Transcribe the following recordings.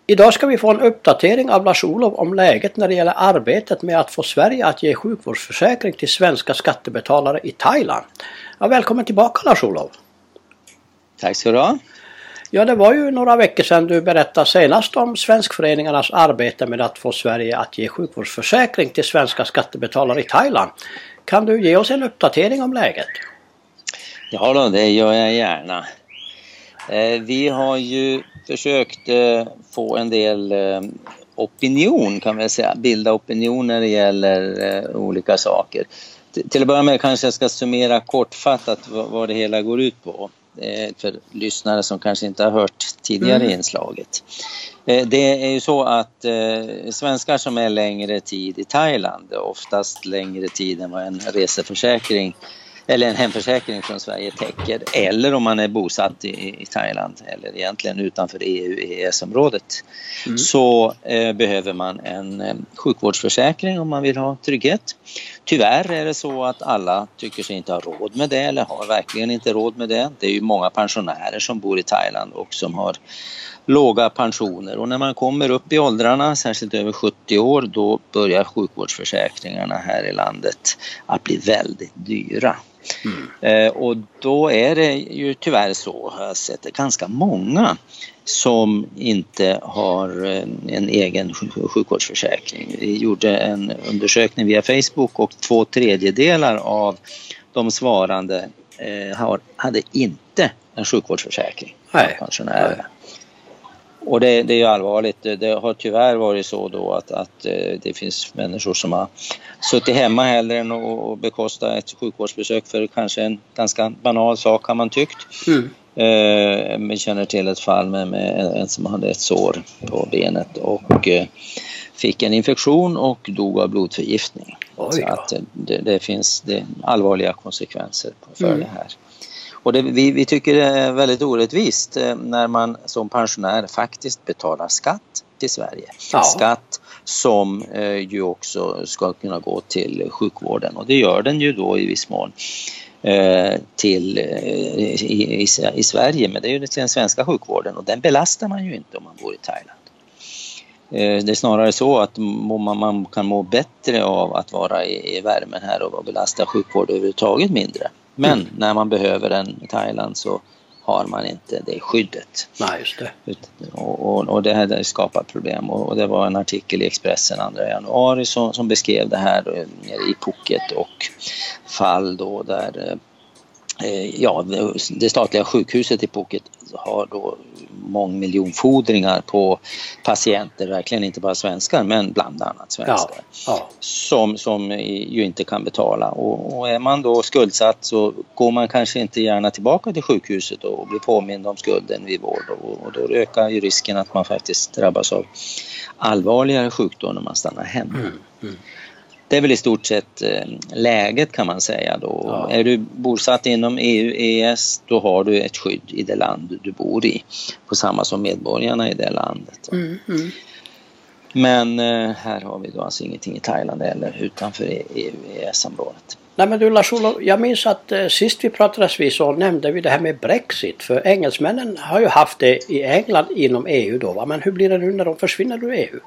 Idag ska vi få en uppdatering av Lars-Olof om läget när det gäller arbetet med att få Sverige att ge sjukvårdsförsäkring till svenska skattebetalare i Thailand. Ja, välkommen tillbaka Lars-Olof. Tack ska du ha. Ja, det var ju några veckor sedan du berättade senast om svenskföreningarnas arbete med att få Sverige att ge sjukvårdsförsäkring till svenska skattebetalare i Thailand. Kan du ge oss en uppdatering om läget? Ja då, det gör jag gärna. Vi har ju försökt få en del opinion, kan man säga, bilda opinion när det gäller olika saker. Till att börja med kanske jag ska summera kortfattat vad det hela går ut på för lyssnare som kanske inte har hört tidigare inslaget. Det är ju så att svenskar som är längre tid i Thailand, oftast längre tid än vad en reseförsäkring eller en hemförsäkring från Sverige täcker, eller om man är bosatt i Thailand eller egentligen utanför EU-EES-området, så behöver man en sjukvårdsförsäkring om man vill ha trygghet. Tyvärr är det så att alla tycker sig inte ha råd med det eller har verkligen inte råd med det. Det är ju många pensionärer som bor i Thailand och som har låga pensioner, och när man kommer upp i åldrarna, särskilt över 70 år, då börjar sjukvårdsförsäkringarna här i landet att bli väldigt dyra. Och då är det ju tyvärr så, jag har sett det, ganska många som inte har en egen sjukvårdsförsäkring. Vi gjorde en undersökning via Facebook och 2/3 av de svarande hade inte en sjukvårdsförsäkring. Pensionärer. Och det är ju allvarligt. Det har tyvärr varit så då att det finns människor som har suttit hemma hellre än att bekosta ett sjukvårdsbesök för kanske en ganska banal sak, har man tyckt. Vi känner till ett fall med en som hade ett sår på benet och fick en infektion och dog av blodförgiftning. Så att det finns allvarliga konsekvenser för det här. Och vi tycker det är väldigt orättvist när man som pensionär faktiskt betalar skatt till Sverige. Ja. Skatt som ju också ska kunna gå till sjukvården, och det gör den ju då i viss mån till i Sverige, men det är ju till den svenska sjukvården, och den belastar man ju inte om man bor i Thailand. Det är snarare så att man kan må bättre av att vara i värmen här och belasta sjukvård överhuvudtaget mindre. Men när man behöver den i Thailand så har man inte det skyddet. Nej, just det. Och det här skapar problem. Och det var en artikel i Expressen 2 januari som beskrev det här i Phuket, och fall då där det statliga sjukhuset i Phuket har då mångmiljonfordringar på patienter, verkligen inte bara svenskar men bland annat svenskar, som ju inte kan betala, och är man då skuldsatt så går man kanske inte gärna tillbaka till sjukhuset och blir påmind om skulden vid vård, och då ökar ju risken att man faktiskt drabbas av allvarligare sjukdom när man stannar hemma. Det är väl i stort sett läget, kan man säga då. Ja. Är du bosatt inom EU-EES, då har du ett skydd i det land du bor i, på samma som medborgarna i det landet. Men här har vi då alltså ingenting i Thailand eller utanför EU-EES-området. Nej, men du Lars-Olof, jag minns att sist vi pratades vid så nämnde vi det här med Brexit, för engelsmännen har ju haft det i England inom EU då, va? Men hur blir det nu när de försvinner ur EU?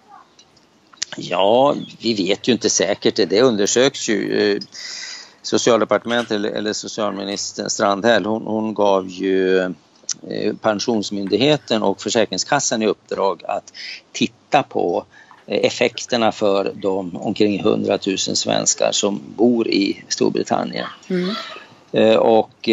Ja, vi vet ju inte säkert. Det undersöks ju. Socialdepartementet eller socialminister Strandhäll, hon gav ju Pensionsmyndigheten och Försäkringskassan i uppdrag att titta på effekterna för de omkring 100 000 svenskar som bor i Storbritannien. Och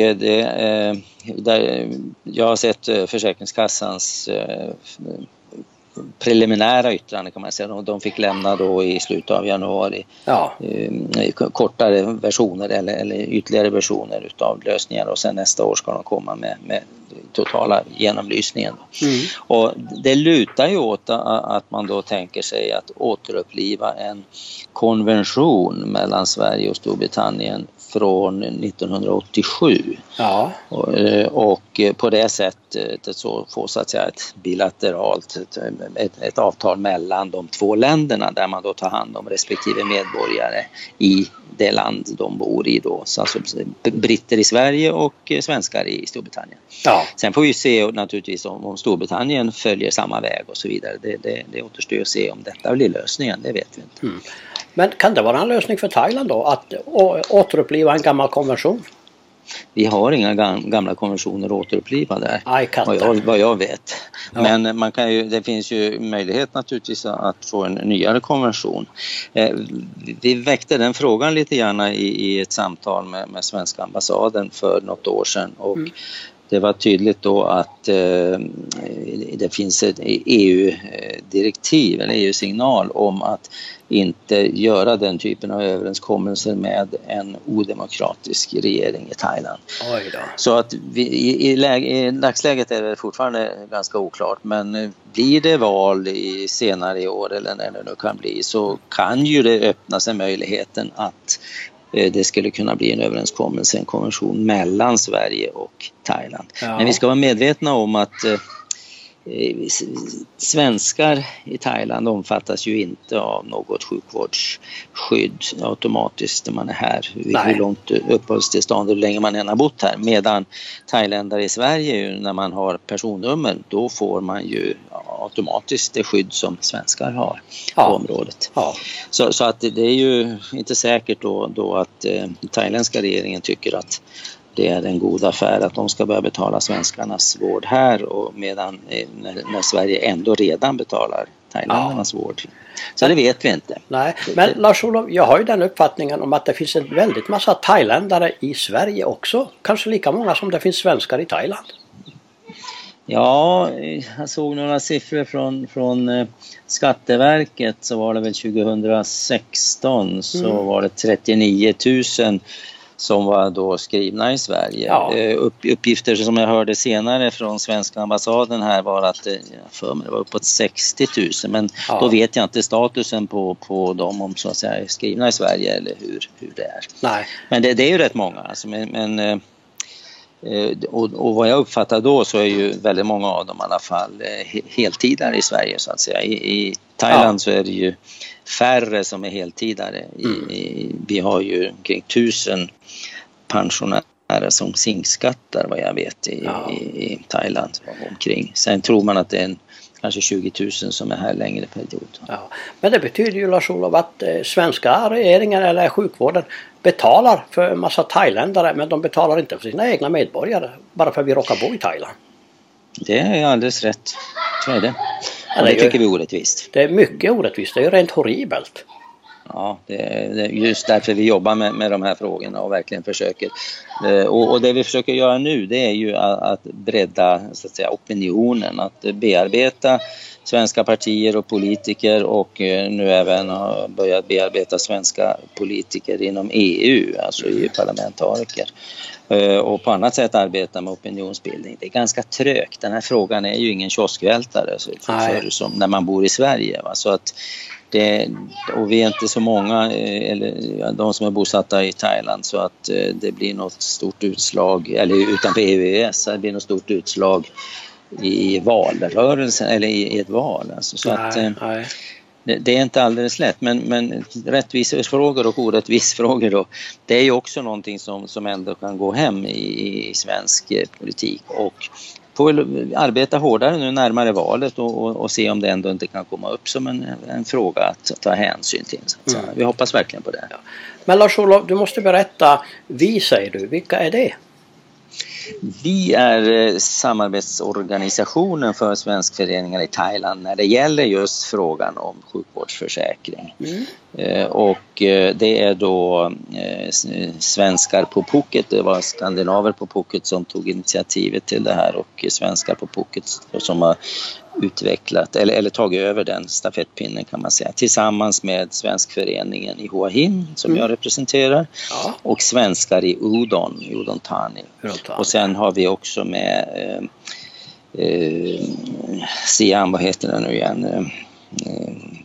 jag har sett Försäkringskassans preliminära yttrande, kan man säga. De fick lämna då i slutet av januari kortare versioner eller ytterligare versioner utav lösningar, och sen nästa år ska de komma med totala genomlysningen. Och det lutar ju åt att man då tänker sig att återuppliva en konvention mellan Sverige och Storbritannien från 1987. Och på det sättet så får så att säga ett bilateralt ett avtal mellan de två länderna, där man då tar hand om respektive medborgare i det land de bor i då. Så alltså britter i Sverige och svenskar i Storbritannien. Ja. Sen får vi se naturligtvis om Storbritannien följer samma väg och så vidare. Det återstår att se om detta blir lösningen, det vet vi inte. Mm. Men kan det vara en lösning för Thailand då att återuppliva en gammal konvention? Vi har inga gamla konventioner att återuppliva där, vad jag vet. Ja. Men man kan ju, det finns ju möjlighet naturligtvis att få en nyare konvention. Vi väckte den frågan lite grann i ett samtal med svenska ambassaden för något år sedan. Och det var tydligt då att det finns ett EU-direktiv eller EU-signal om att inte göra den typen av överenskommelser med en odemokratisk regering i Thailand. Oj då. Så att i dagsläget är det fortfarande ganska oklart, men blir det val senare i år eller när det nu kan bli, så kan ju det öppna sig möjligheten att det skulle kunna bli en överenskommelse, en konvention mellan Sverige och Thailand. Ja. Men vi ska vara medvetna om att svenskar i Thailand omfattas ju inte av något sjukvårdsskydd automatiskt när man är här. Hur långt uppehållstillstånd och hur länge man än har bott här. Medan thailändare i Sverige, när man har personnummer, då får man ju automatiskt det skydd som svenskar har på området. Ja. Så att det är ju inte säkert då att thailändska regeringen tycker att det är en god affär att de ska börja betala svenskarnas vård här, och medan när Sverige ändå redan betalar thailändarnas vård. Så det vet vi inte. Nej, men Lars-Olof, jag har ju den uppfattningen om att det finns en väldigt massa thailändare i Sverige också. Kanske lika många som det finns svenskar i Thailand. Ja, jag såg några siffror från Skatteverket, så var det väl 2016 så var det 39 000 som var då skrivna i Sverige. Ja. Uppgifter som jag hörde senare från svenska ambassaden här var att det var uppåt 60 000. Men då vet jag inte statusen på dem, om så att säga är skrivna i Sverige eller hur det är. Nej. Men det är ju rätt många. Alltså, och vad jag uppfattar då så är ju väldigt många av dem i alla fall heltidare i Sverige så att säga. I Thailand så är det ju färre som är heltidare. Vi har ju omkring 1000 pensionärer som singskattar vad jag vet i Thailand omkring. Sen tror man att det är kanske 20 000 som är här längre period. Ja. Men det betyder ju, Lars-Olof, att svenska regeringen eller sjukvården betalar för en massa thailändare, men de betalar inte för sina egna medborgare bara för att vi råkar bo i Thailand. Det är alldeles rätt. Så är det. Och det tycker vi är orättvist. Det är mycket orättvist. Det är ju rent horribelt. Ja, det är just därför vi jobbar med de här frågorna och verkligen försöker. Och det vi försöker göra nu, det är ju att bredda så att säga opinionen, att bearbeta svenska partier och politiker, och nu även har börjat bearbeta svenska politiker inom EU, alltså EU-parlamentariker. Och på annat sätt arbeta med opinionsbildning. Det är ganska trögt. Den här frågan är ju ingen kioskvältare som när man bor i Sverige. Va? Så att och vi är inte så många, eller de som är bosatta i Thailand, så att det blir något stort utslag, eller utanför EU-ES, det blir något stort utslag i valrörelsen eller i ett val. Alltså. Så det är inte alldeles lätt, men rättvisefrågor och orättvisefrågor då, det är ju också någonting som ändå kan gå hem i svensk politik, och får arbeta hårdare nu närmare valet och se om det ändå inte kan komma upp som en fråga att ta hänsyn till. Så vi hoppas verkligen på det. Ja. Men Lars-Olof, du måste berätta, vi säger du, vilka är det? Vi är samarbetsorganisationen för svenskföreningar i Thailand när det gäller just frågan om sjukvårdsförsäkring. Och det är då svenskar på Phuket, det var skandinaver på Phuket som tog initiativet till det här, och svenskar på Phuket som har utvecklat eller tagit över den stafettpinnen kan man säga, tillsammans med svenskföreningen i Hua Hin som jag representerar, och svenskar i Udon Thani. Och sen har vi också med Siam, vad heter det nu igen,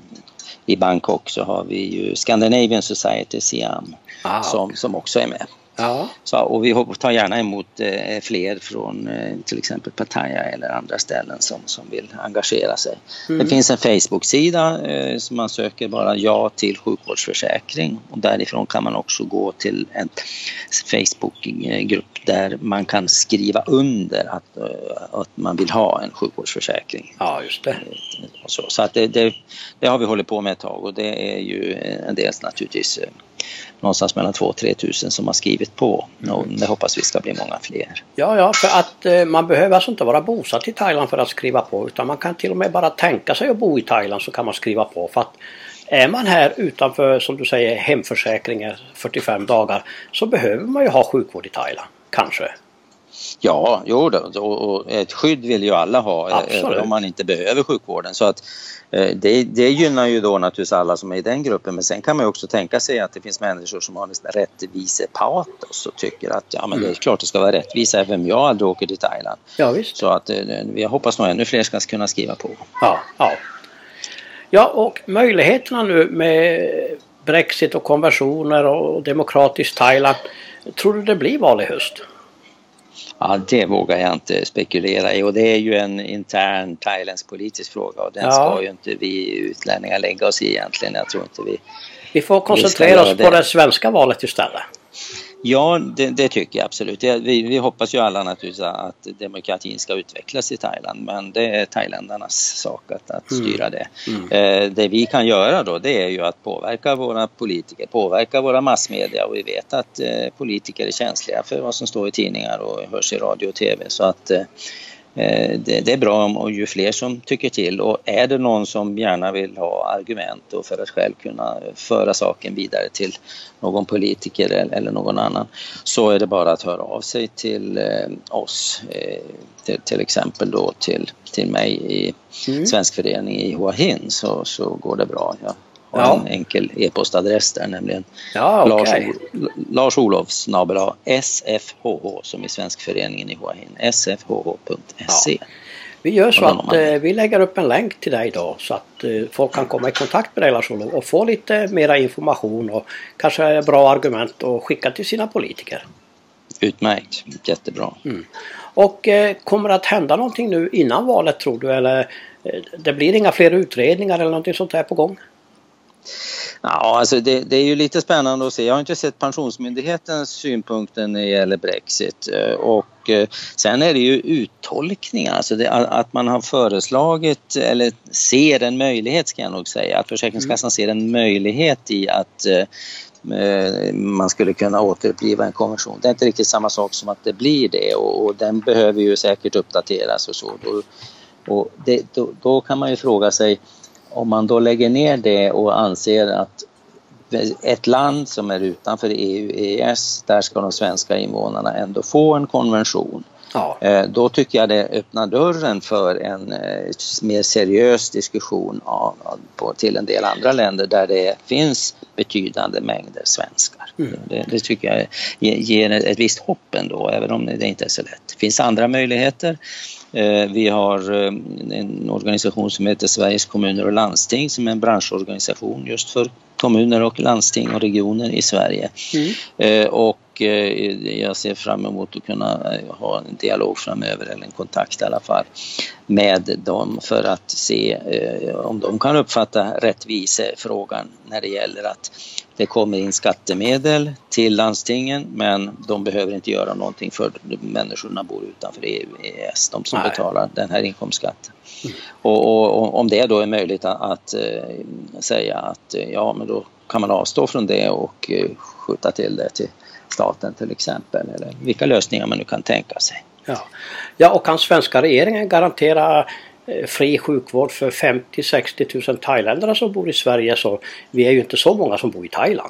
i Bangkok så har vi ju Scandinavian Society Siam som också är med. Ja. Så, och vi tar gärna emot fler från till exempel Pattaya eller andra ställen som vill engagera sig. Det finns en Facebook-sida som man söker bara ja till sjukvårdsförsäkring, och därifrån kan man också gå till en Facebook-grupp där man kan skriva under att man vill ha en sjukvårdsförsäkring. Ja, just det. Så att det har vi hållit på med ett tag, och det är ju en del naturligtvis någonstans mellan 2-3 tusen som har skrivit på. Och det hoppas vi ska bli många fler. Ja, för att man behöver alltså inte vara bosatt i Thailand för att skriva på, utan man kan till och med bara tänka sig att bo i Thailand, så kan man skriva på. För att är man här utanför, som du säger, hemförsäkringar 45 dagar, så behöver man ju ha sjukvård i Thailand, kanske. Ja, och ett skydd vill ju alla ha, även om man inte behöver sjukvården. Så att det gynnar ju då naturligtvis alla som är i den gruppen. Men sen kan man ju också tänka sig att det finns människor som har nästan rättvisepatos och tycker att men det är klart det ska vara rättvisa även om jag aldrig åker till Thailand. Ja, visst. Så att vi hoppas nog ännu fler ska kunna skriva på. Ja, och möjligheterna nu med Brexit och konversioner och demokratiskt Thailand, tror du det blir val i höst? Ja, det vågar jag inte spekulera i, och det är ju en intern thailändsk politisk fråga, och den ska ju inte vi utlänningar lägga oss i egentligen. Jag tror inte vi får koncentrera oss på det svenska valet istället. Ja, det tycker jag absolut. Vi hoppas ju alla naturligtvis att demokratin ska utvecklas i Thailand, men det är thailändarnas sak att styra det. Det vi kan göra då, det är ju att påverka våra politiker, påverka våra massmedia, och vi vet att politiker är känsliga för vad som står i tidningar och hörs i radio och tv, så att det är bra om ju fler som tycker till, och är det någon som gärna vill ha argument och för att själv kunna föra saken vidare till någon politiker eller någon annan, så är det bara att höra av sig till oss, till exempel då till mig i Svensk förening i Hua Hin, så går det bra. Jag har en enkel e-postadress där, nämligen larsolofs@sfhh, som i Svensk föreningen i Hua Hin, sfhh.se. Vi gör så att vi lägger upp en länk till dig då, så att folk kan komma i kontakt med dig, Lars-Olof, och få lite mera information och kanske bra argument och skicka till sina politiker. Utmärkt, jättebra. Och kommer det att hända någonting nu innan valet, tror du, eller det blir inga fler utredningar eller någonting sånt här på gång? Ja, alltså det är ju lite spännande att se. Jag har inte sett Pensionsmyndighetens synpunkter när det gäller Brexit, och sen är det ju uttolkningar, alltså att man har föreslagit eller ser en möjlighet, ska jag nog säga, att Försäkringskassan ser en möjlighet i att man skulle kunna återuppliva en konvention. Det är inte riktigt samma sak som att det blir det, och den behöver ju säkert uppdateras och så. Och då kan man ju fråga sig, om man då lägger ner det och anser att ett land som är utanför EU-EES, där ska de svenska invånarna ändå få en konvention. Då tycker jag det öppnar dörren för en mer seriös diskussion till en del andra länder där det finns betydande mängder svenskar. Det tycker jag ger ett visst hopp ändå, även om det inte är så lätt. Det finns andra möjligheter. Vi har en organisation som heter Sveriges kommuner och landsting, som är en branschorganisation just för kommuner och landsting och regioner i Sverige. Och jag ser fram emot att kunna ha en dialog framöver, eller en kontakt i alla fall, med dem för att se om de kan uppfatta rättvisefrågan när det gäller att det kommer in skattemedel till landstingen, men de behöver inte göra någonting för människorna bor utanför EU-EES, de som betalar den här inkomstskatten. Och om det då är möjligt att säga att men då kan man avstå från det och skjuta till det till staten till exempel, eller vilka lösningar man nu kan tänka sig. Ja, och kan svenska regeringen garantera fri sjukvård för 50-60 000 thailändare som bor i Sverige, så vi är ju inte så många som bor i Thailand.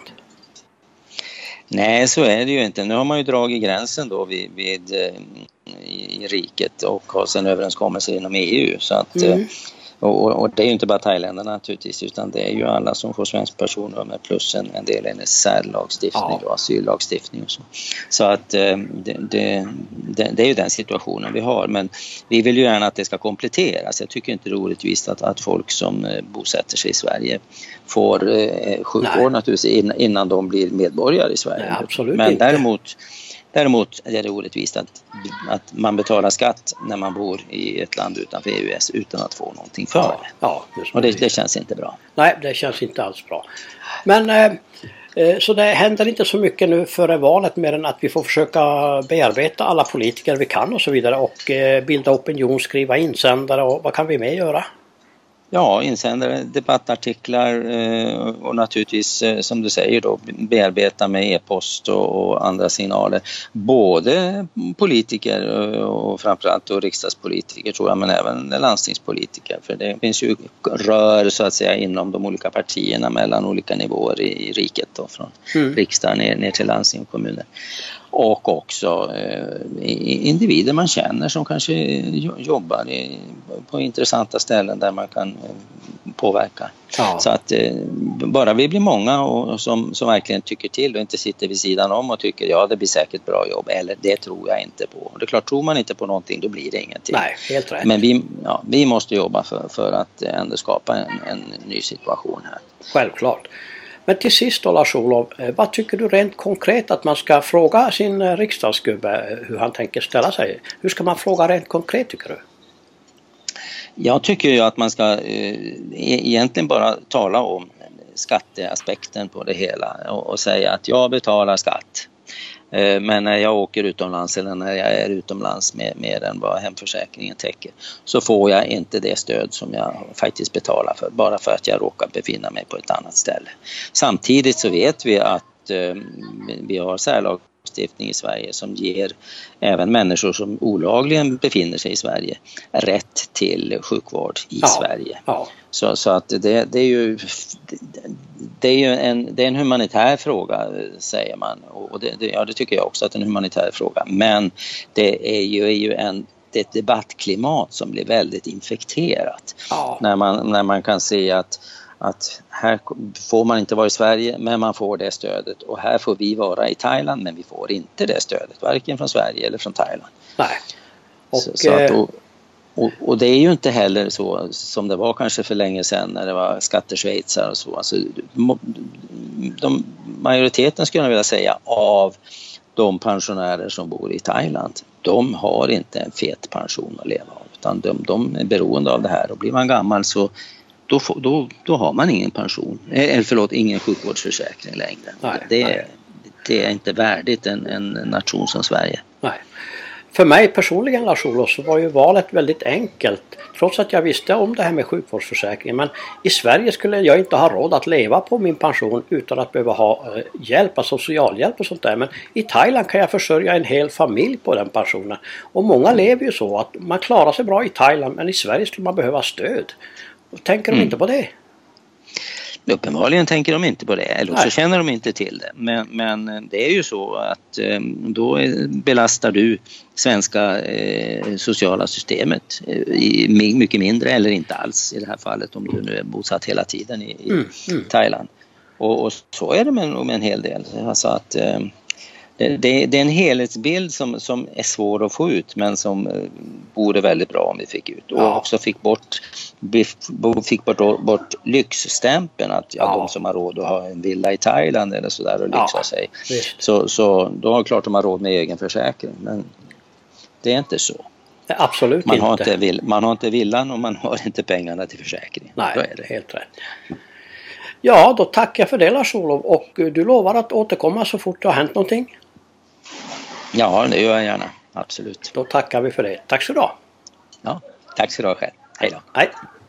Nej, så är det ju inte. Nu har man ju dragit gränsen då i riket och har sedan överenskommelser inom EU, så att Och det är ju inte bara thailändarna naturligtvis, utan det är ju alla som får svensk personnummer plus en del en särlagstiftning och asyllagstiftning och så. Så att det är ju den situationen vi har, men vi vill ju gärna att det ska kompletteras. Jag tycker inte det är orättvist att folk som bosätter sig i Sverige får sjukvård naturligtvis innan de blir medborgare i Sverige. Nej, absolut men inte. Däremot är det orättvist att man betalar skatt när man bor i ett land utanför EUS utan att få någonting för det. Ja, och det känns inte bra. Nej, det känns inte alls bra. Men så det händer inte så mycket nu före valet mer än att vi får försöka bearbeta alla politiker vi kan och så vidare och bilda opinion, skriva insändare och vad kan vi mer göra? Ja, insändare, debattartiklar och naturligtvis som du säger då bearbeta med e-post och andra signaler. Både politiker och framförallt då riksdagspolitiker tror jag, men även landstingspolitiker. För det finns ju rör så att säga inom de olika partierna mellan olika nivåer i riket då, från riksdagen ner till landsting och kommuner. Och också individer man känner som kanske jobbar på intressanta ställen där man kan påverka. Ja. Så att bara vi blir många och som verkligen tycker till och inte sitter vid sidan om och tycker ja det blir säkert bra jobb, eller det tror jag inte på. Och det är klart, tror man inte på någonting då blir det ingenting. Nej, helt rätt. Men vi måste jobba för att ändå skapa en ny situation här. Självklart. Men till sist då Lars-Olof, vad tycker du rent konkret att man ska fråga sin riksdagsgubbe hur han tänker ställa sig? Hur ska man fråga rent konkret tycker du? Jag tycker ju att man ska egentligen bara tala om skatteaspekten på det hela och säga att jag betalar skatt. Men när jag åker utomlands eller när jag är utomlands med mer än vad hemförsäkringen täcker så får jag inte det stöd som jag faktiskt betalar för bara för att jag råkar befinna mig på ett annat ställe. Samtidigt så vet vi att vi har särlagstiftning i Sverige som ger även människor som olagligen befinner sig i Sverige rätt till sjukvård i Sverige. Ja. Så att det är ju en humanitär fråga säger man och det tycker jag också att det är en humanitär fråga, men det är ju ett debattklimat som blir väldigt infekterat när man kan se att här får man inte vara i Sverige men man får det stödet och här får vi vara i Thailand men vi får inte det stödet varken från Sverige eller från Thailand. Nej. Och det är ju inte heller så som det var kanske för länge sedan när det var skatteschweizar och så. Alltså, majoriteten skulle jag vilja säga av de pensionärer som bor i Thailand, de har inte en fet pension att leva av utan de är beroende av det här och blir man gammal så då har man ingen pension, ingen sjukvårdsförsäkring längre. Nej, det är inte värdigt en nation som Sverige. Nej. För mig personligen Lars-Olof så var ju valet väldigt enkelt trots att jag visste om det här med sjukvårdsförsäkringen, men i Sverige skulle jag inte ha råd att leva på min pension utan att behöva ha hjälp, alltså socialhjälp och sånt där, men i Thailand kan jag försörja en hel familj på den pensionen och många lever ju så att man klarar sig bra i Thailand men i Sverige skulle man behöva stöd. Tänker de inte på det? Uppenbarligen tänker de inte på det, eller så känner de inte till det. Men det är ju så att då belastar du svenska sociala systemet mycket mindre eller inte alls i det här fallet om du nu är bosatt hela tiden i Thailand. Och så är det med en hel del. Alltså att det är en helhetsbild som är svår att få ut men som vore väldigt bra om vi fick ut. Och också fick bort lyxstämpeln att de som har råd att ha en villa i Thailand eller sådär och lyxa sig. Så då har klart de har råd med egen försäkring. Men det är inte så. Absolut man inte. Man har inte villan och man har inte pengarna till försäkring. Nej, då är det helt rätt. Ja, då tackar jag för det Lars-Olof och du lovar att återkomma så fort det har hänt någonting. Ja, det gör jag gärna. Absolut. Då tackar vi för det. Tack så du ha. Ja, tack så du ha själv. Hej då. Hej.